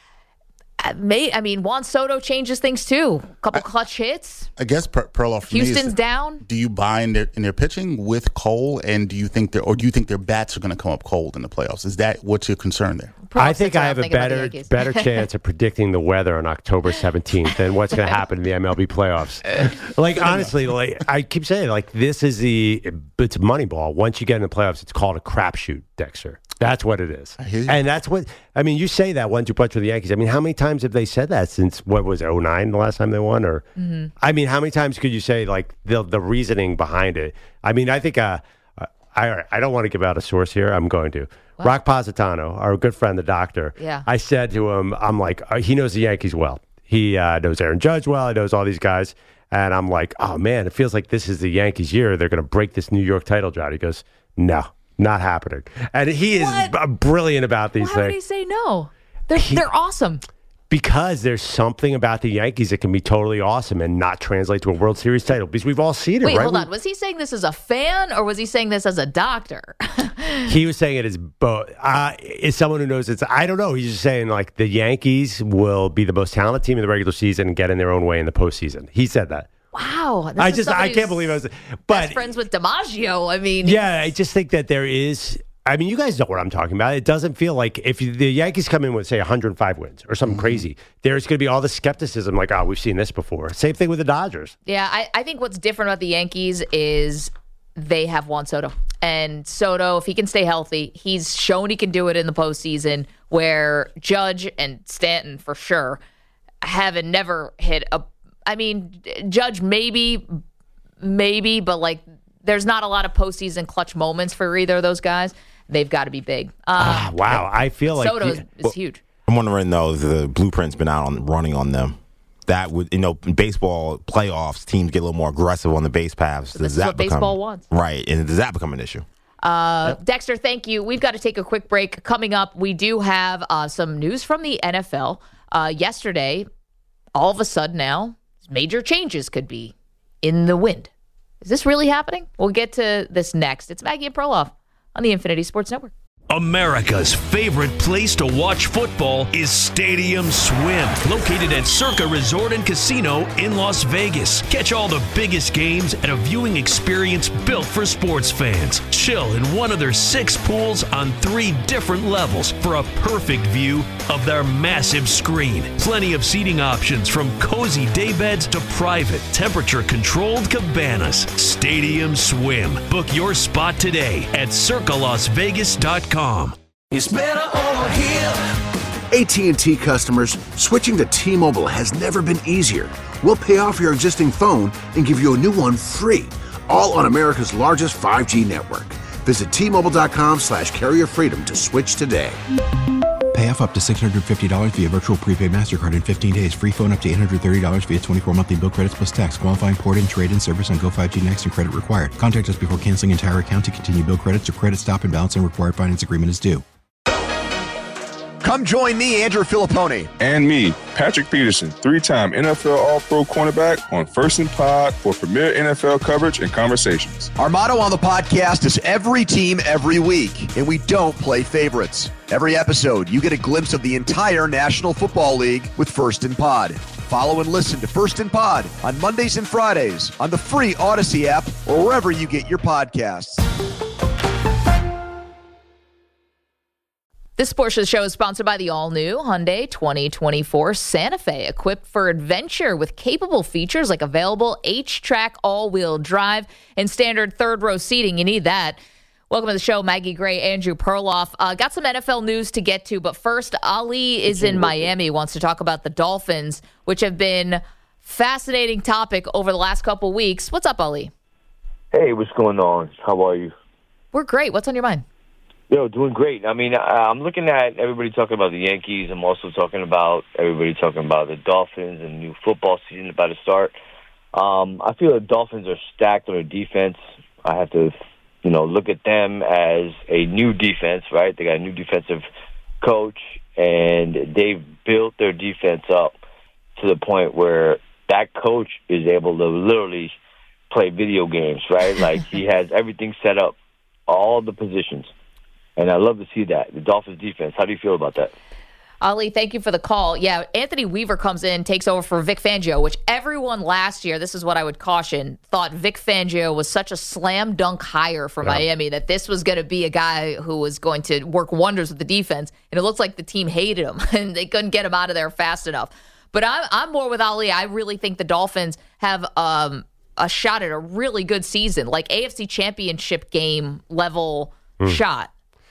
Juan Soto changes things too. A couple clutch hits. I guess Perloff. Houston's down. Do you buy in their pitching with Cole, and do you think their bats are going to come up cold in the playoffs? Is that what's your concern there? I think I have a better chance of predicting the weather on October 17th than what's going to happen in the MLB playoffs. Honestly, I keep saying, this is it's Moneyball. Once you get in the playoffs, it's called a crapshoot, Dexter. That's what it is. I hear you. And that's what, you say that 1-2 punch for the Yankees. How many times have they said that since, what was it, 2009, the last time they won? Or, how many times could you say, the reasoning behind it? I think, I don't want to give out a source here. I'm going to. What? Rock Positano, our good friend, the doctor. Yeah. I said to him, I'm like, he knows the Yankees well. He knows Aaron Judge well. He knows all these guys. And I'm like, oh, man, it feels like this is the Yankees' year. They're going to break this New York title drought. He goes, no. Not happening. And he is brilliant about these things. Why would he say no? They're awesome. Because there's something about the Yankees that can be totally awesome and not translate to a World Series title. Because we've all seen it, right? Wait, hold on. Was he saying this as a fan, or was he saying this as a doctor? He was saying it as both. As someone who knows I don't know. He's just saying, the Yankees will be the most talented team in the regular season and get in their own way in the postseason. He said that. Wow. I can't believe I was. But friends with DiMaggio. Yeah, I just think that there is. You guys know what I'm talking about. It doesn't feel like if the Yankees come in with, say, 105 wins or something crazy, there's going to be all the skepticism we've seen this before. Same thing with the Dodgers. Yeah, I think what's different about the Yankees is they have Juan Soto. And Soto, if he can stay healthy, he's shown he can do it in the postseason, where Judge and Stanton, for sure, haven't never hit a... Judge maybe, but there's not a lot of postseason clutch moments for either of those guys. They've got to be big. Wow, I feel like Soto is huge. I'm wondering though, the blueprint's been out running on them. That would, in baseball playoffs, teams get a little more aggressive on the base paths. This is what baseball wants, right? And does that become an issue? Dexter, thank you. We've got to take a quick break. Coming up, we do have some news from the NFL. Yesterday, all of a sudden now, major changes could be in the wind. Is this really happening? We'll get to this next. It's Maggie and Perloff on the Infinity Sports Network. America's favorite place to watch football is Stadium Swim, located at Circa Resort and Casino in Las Vegas. Catch all the biggest games at a viewing experience built for sports fans. Chill in one of their 6 pools on 3 different levels for a perfect view of their massive screen. Plenty of seating options, from cozy daybeds to private, temperature-controlled cabanas. Stadium Swim. Book your spot today at circalasvegas.com. It's better over here. AT&T customers, switching to T-Mobile has never been easier. We'll pay off your existing phone and give you a new one free, all on America's largest 5G network. Visit T-Mobile.com/Carrier Freedom to switch today. Pay off up to $650 via virtual prepaid MasterCard in 15 days. Free phone up to $830 via 24 monthly bill credits plus tax. Qualifying port-in, trade-in service on Go 5G Next and credit required. Contact us before canceling entire account to continue bill credits or credit stop and balance and required finance agreement is due. Come join me, Andrew Filippone. And me, Patrick Peterson, 3-time NFL All-Pro cornerback on First and Pod for premier NFL coverage and conversations. Our motto on the podcast is every team, every week, and we don't play favorites. Every episode, you get a glimpse of the entire National Football League with First and Pod. Follow and listen to First and Pod on Mondays and Fridays on the free Odyssey app or wherever you get your podcasts. This portion of the show is sponsored by the all-new Hyundai 2024 Santa Fe, equipped for adventure with capable features like available H-Track all-wheel drive and standard third-row seating. You need that. Welcome to the show, Maggie Gray, Andrew Perloff. Got some NFL news to get to, but first, Ali is in Miami, wants to talk about the Dolphins, which have been fascinating topic over the last couple weeks. What's up, Ali? Hey, what's going on? How are you? We're great. What's on your mind? Yo, doing great. I mean, I'm looking at everybody talking about the Yankees. I'm also talking about everybody talking about the Dolphins and the new football season about to start. I feel the Dolphins are stacked on their defense. I have to, look at them as a new defense, right? They got a new defensive coach, and they've built their defense up to the point where that coach is able to literally play video games, right? Like, he has everything set up, all the positions. And I love to see that. The Dolphins defense. How do you feel about that? Ali, thank you for the call. Yeah, Anthony Weaver comes in, takes over for Vic Fangio, which everyone last year, this is what I would caution, thought Vic Fangio was such a slam dunk hire for Miami that this was going to be a guy who was going to work wonders with the defense. And it looks like the team hated him and they couldn't get him out of there fast enough. But I'm more with Ali. I really think the Dolphins have a shot at a really good season, like AFC Championship game level shot.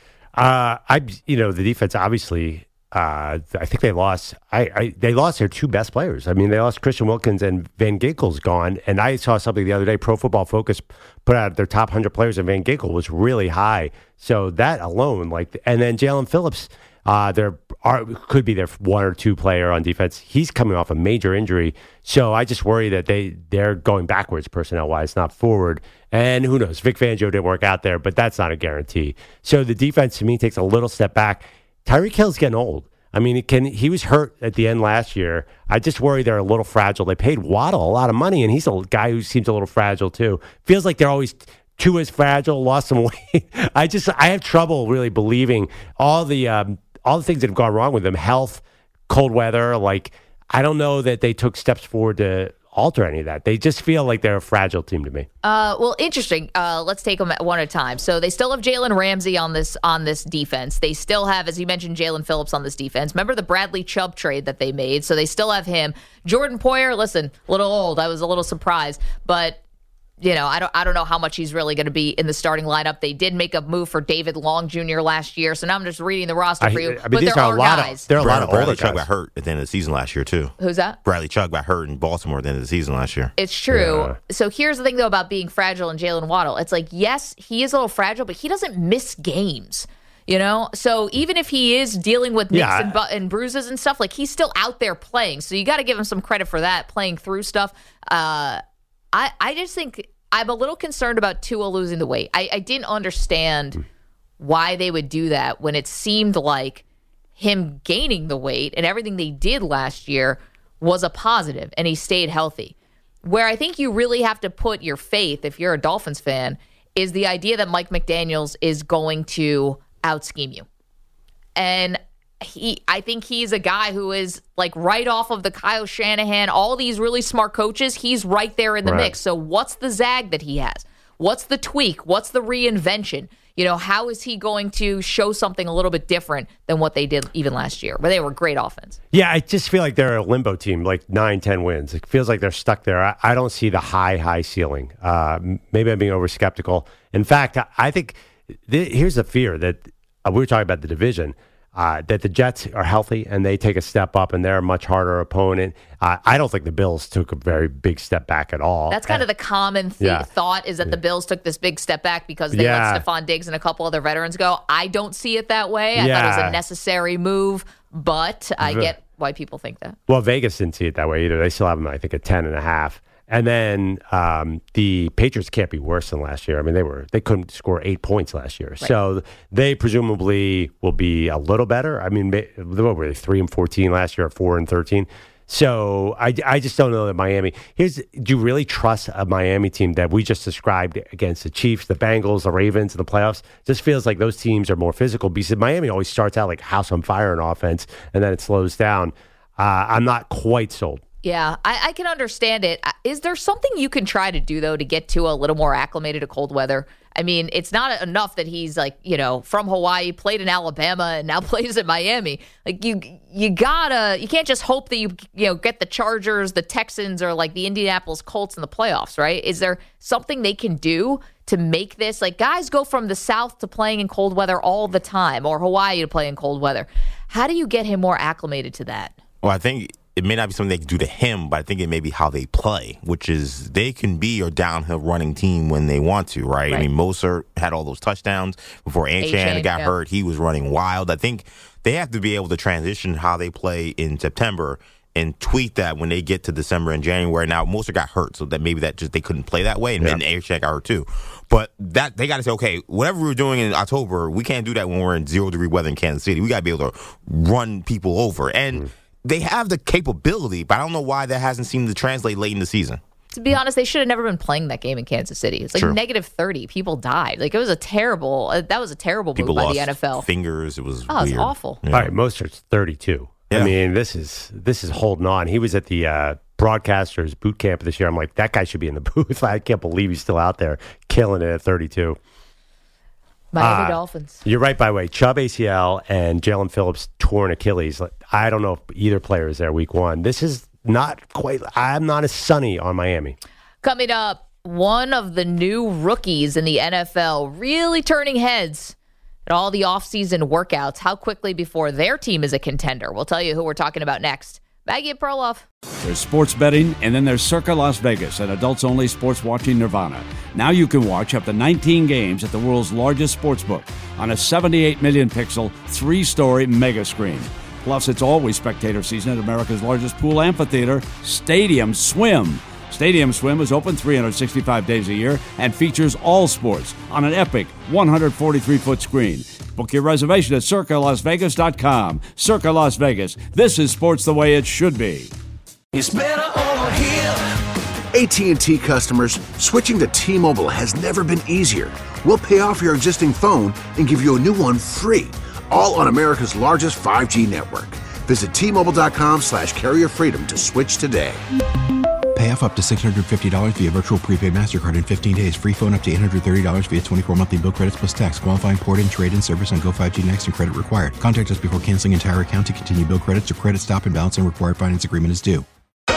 The defense obviously. I think they lost. They lost their two best players. I mean, they lost Christian Wilkins and Van Ginkel's gone. And I saw something the other day. Pro Football Focus put out their top 100 players, and Van Ginkel was really high. So that alone, and then Jalen Phillips, could be their one or two player on defense. He's coming off a major injury, so I just worry that they're going backwards personnel wise, not forward. And who knows? Vic Fangio didn't work out there, but that's not a guarantee. So the defense to me takes a little step back. Tyreek Hill's getting old. I mean, he was hurt at the end last year. I just worry they're a little fragile. They paid Waddle a lot of money, and he's a guy who seems a little fragile too. Feels like they're always too as fragile, lost some weight. I have trouble really believing all the things that have gone wrong with them. Health, cold weather. I don't know that they took steps forward to alter any of that. They just feel like they're a fragile team to me. Well, interesting. Let's take them one at a time. So they still have Jalen Ramsey on this defense. They still have, as you mentioned, Jalen Phillips on this defense. Remember the Bradley Chubb trade that they made? So they still have him. Jordan Poyer, listen, a little old. I was a little surprised, but I don't know how much he's really going to be in the starting lineup. They did make a move for David Long Jr. last year, so now I'm just reading the roster for you. But there are guys. There are a lot of older guys. Chubb got hurt at the end of the season last year, too. Who's that? Bradley Chubb got hurt in Baltimore at the end of the season last year. It's true. Yeah. So here's the thing, though, about being fragile and Jalen Waddle. It's like, yes, he is a little fragile, but he doesn't miss games. So even if he is dealing with nicks and bruises and stuff, he's still out there playing. So you got to give him some credit for that, playing through stuff. I just think I'm a little concerned about Tua losing the weight. I didn't understand why they would do that when it seemed like him gaining the weight and everything they did last year was a positive and he stayed healthy. Where I think you really have to put your faith, if you're a Dolphins fan, is the idea that Mike McDaniels is going to out-scheme you. And I think he's a guy who is right off of the Kyle Shanahan, all these really smart coaches, he's right there in the mix. So what's the zag that he has? What's the tweak? What's the reinvention? How is he going to show something a little bit different than what they did even last year, where they were great offense? Yeah, I just feel like they're a limbo team, 9-10 wins. It feels like they're stuck there. I don't see the high ceiling. Maybe I'm being over skeptical. In fact, I think here's the fear that we were talking about the division. that the Jets are healthy and they take a step up and they're a much harder opponent. I don't think the Bills took a very big step back at all. That's kind of the common thought is that the Bills took this big step back because they let Stephon Diggs and a couple other veterans go. I don't see it that way. I thought it was a necessary move, but I get why people think that. Well, Vegas didn't see it that way either. They still have them, I think, at 10.5. And then the Patriots can't be worse than last year. I mean, they couldn't score 8 points last year. Right. So they presumably will be a little better. I mean, what were they, 3-14 last year, or 4-13? So I just don't know that Miami. Do you really trust a Miami team that we just described against the Chiefs, the Bengals, the Ravens in the playoffs? Just feels like those teams are more physical because Miami always starts out like house on fire in offense and then it slows down. I'm not quite sold. Yeah, I can understand it. Is there something you can try to do, though, to get to a little more acclimated to cold weather? I mean, it's not enough that he's from Hawaii, played in Alabama, and now plays in Miami. Like you can't just hope that you get the Chargers, the Texans, or like the Indianapolis Colts in the playoffs, right? Is there something they can do to make this, like, guys go from the South to playing in cold weather all the time, or Hawaii to play in cold weather? How do you get him more acclimated to that? Well, I think it may not be something they can do to him, but I think it may be how they play, which is they can be a downhill running team when they want to, right? I mean, Mostert had all those touchdowns before Achane got hurt. He was running wild. I think they have to be able to transition how they play in September and tweak that when they get to December and January. Now, Mostert got hurt, so that maybe that just they couldn't play that way, and then Achane got hurt too. But that they got to say, okay, whatever we were doing in October, we can't do that when we're in 0-degree weather in Kansas City. We got to be able to run people over. And they have the capability, but I don't know why that hasn't seemed to translate late in the season. To be honest, they should have never been playing that game in Kansas City. It's like negative 30. People died. Like, it was a terrible move by the NFL. Fingers. It was weird. It was awful. Yeah. All right, Mostert's 32. Yeah. I mean, this is holding on. He was at the broadcasters boot camp this year. I'm like, that guy should be in the booth. I can't believe he's still out there killing it at 32. Miami Dolphins. You're right, by the way. Chubb ACL and Jalen Phillips torn Achilles. I don't know if either player is there week one. This is not quite. I'm not as sunny on Miami. Coming up, one of the new rookies in the NFL really turning heads at all the offseason workouts. How quickly before their team is a contender? We'll tell you who we're talking about next. Maggie and Perloff. There's sports betting, and then there's Circa Las Vegas, an adults-only sports watching nirvana. Now you can watch up to 19 games at the world's largest sportsbook on a 78 million pixel, 3-story mega screen. Plus, it's always spectator season at America's largest pool amphitheater, Stadium Swim. Stadium Swim is open 365 days a year and features all sports on an epic 143-foot screen. Book your reservation at CircaLasVegas.com. Circa Las Vegas. This is sports the way it should be. It's better over here. AT&T customers, switching to T-Mobile has never been easier. We'll pay off your existing phone and give you a new one free, all on America's largest 5G network. Visit T-Mobile.com/carrierfreedom to switch today. Pay off up to $650 via virtual prepaid MasterCard in 15 days. Free phone up to $830 via 24 monthly bill credits plus tax. Qualifying port-in, trade-in service on Go5G Next and credit required. Contact us before canceling entire account to continue bill credits or credit stop and balance and required finance agreement is due.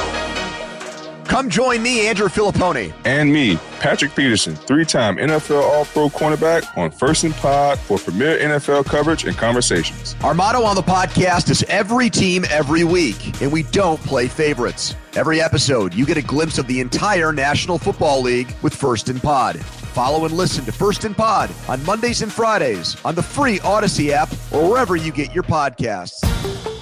Come join me, Andrew Filippone. And me, Patrick Peterson, 3-time NFL All-Pro cornerback on First and Pod for premier NFL coverage and conversations. Our motto on the podcast is every team, every week, and we don't play favorites. Every episode, you get a glimpse of the entire National Football League with First and Pod. Follow and listen to First and Pod on Mondays and Fridays on the free Odyssey app or wherever you get your podcasts.